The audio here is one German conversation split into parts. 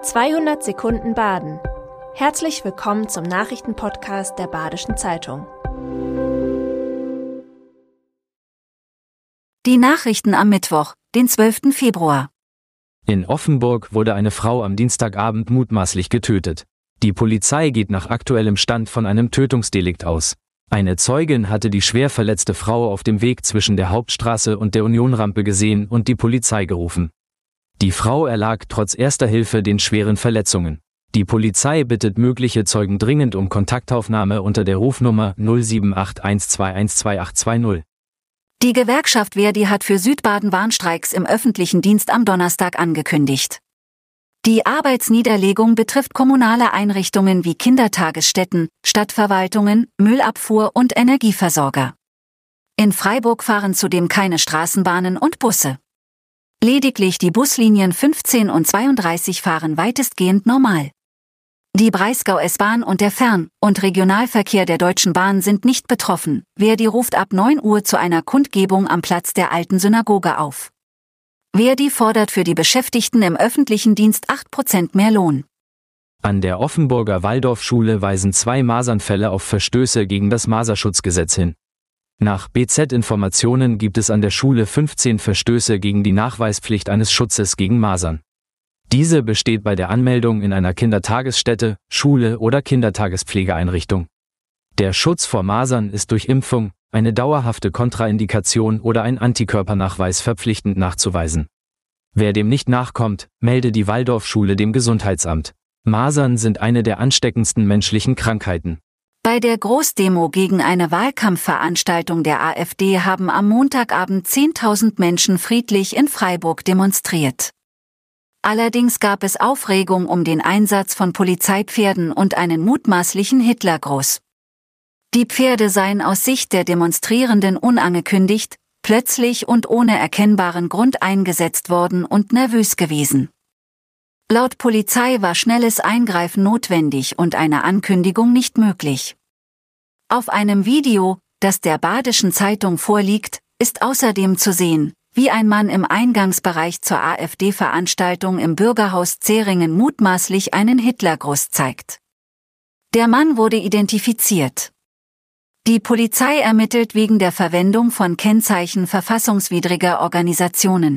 200 Sekunden Baden. Herzlich willkommen zum Nachrichtenpodcast der Badischen Zeitung. Die Nachrichten am Mittwoch, den 12. Februar. In Offenburg wurde eine Frau am Dienstagabend mutmaßlich getötet. Die Polizei geht nach aktuellem Stand von einem Tötungsdelikt aus. Eine Zeugin hatte die schwer verletzte Frau auf dem Weg zwischen der Hauptstraße und der Unionrampe gesehen und die Polizei gerufen. Die Frau erlag trotz erster Hilfe den schweren Verletzungen. Die Polizei bittet mögliche Zeugen dringend um Kontaktaufnahme unter der Rufnummer 07812212820. Die Gewerkschaft ver.di hat für Südbaden Warnstreiks im öffentlichen Dienst am Donnerstag angekündigt. Die Arbeitsniederlegung betrifft kommunale Einrichtungen wie Kindertagesstätten, Stadtverwaltungen, Müllabfuhr und Energieversorger. In Freiburg fahren zudem keine Straßenbahnen und Busse. Lediglich die Buslinien 15 und 32 fahren weitestgehend normal. Die Breisgau S-Bahn und der Fern- und Regionalverkehr der Deutschen Bahn sind nicht betroffen. ver.di ruft ab 9 Uhr zu einer Kundgebung am Platz der alten Synagoge auf. ver.di fordert für die Beschäftigten im öffentlichen Dienst 8% mehr Lohn. An der Offenburger Waldorfschule weisen 2 Masernfälle auf Verstöße gegen das Maserschutzgesetz hin. Nach BZ-Informationen gibt es an der Schule 15 Verstöße gegen die Nachweispflicht eines Schutzes gegen Masern. Diese besteht bei der Anmeldung in einer Kindertagesstätte, Schule oder Kindertagespflegeeinrichtung. Der Schutz vor Masern ist durch Impfung, eine dauerhafte Kontraindikation oder ein Antikörpernachweis verpflichtend nachzuweisen. Wer dem nicht nachkommt, melde die Waldorfschule dem Gesundheitsamt. Masern sind eine der ansteckendsten menschlichen Krankheiten. Bei der Großdemo gegen eine Wahlkampfveranstaltung der AfD haben am Montagabend 10.000 Menschen friedlich in Freiburg demonstriert. Allerdings gab es Aufregung um den Einsatz von Polizeipferden und einen mutmaßlichen Hitlergruß. Die Pferde seien aus Sicht der Demonstrierenden unangekündigt, plötzlich und ohne erkennbaren Grund eingesetzt worden und nervös gewesen. Laut Polizei war schnelles Eingreifen notwendig und eine Ankündigung nicht möglich. Auf einem Video, das der Badischen Zeitung vorliegt, ist außerdem zu sehen, wie ein Mann im Eingangsbereich zur AfD-Veranstaltung im Bürgerhaus Zähringen mutmaßlich einen Hitlergruß zeigt. Der Mann wurde identifiziert. Die Polizei ermittelt wegen der Verwendung von Kennzeichen verfassungswidriger Organisationen.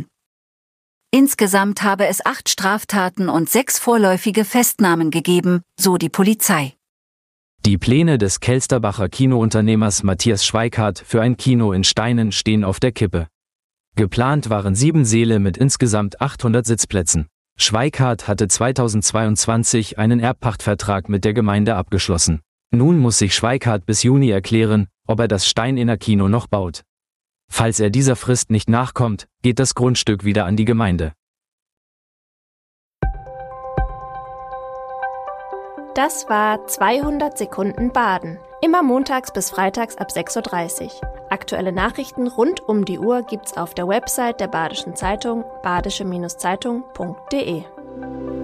Insgesamt habe es 8 Straftaten und 6 vorläufige Festnahmen gegeben, so die Polizei. Die Pläne des Kelsterbacher Kinounternehmers Matthias Schweikart für ein Kino in Steinen stehen auf der Kippe. Geplant waren 7 Säle mit insgesamt 800 Sitzplätzen. Schweikart hatte 2022 einen Erbpachtvertrag mit der Gemeinde abgeschlossen. Nun muss sich Schweikart bis Juni erklären, ob er das Steiner Kino noch baut. Falls er dieser Frist nicht nachkommt, geht das Grundstück wieder an die Gemeinde. Das war 200 Sekunden Baden. Immer montags bis freitags ab 6:30 Uhr. Aktuelle Nachrichten rund um die Uhr gibt's auf der Website der Badischen Zeitung, badische-zeitung.de.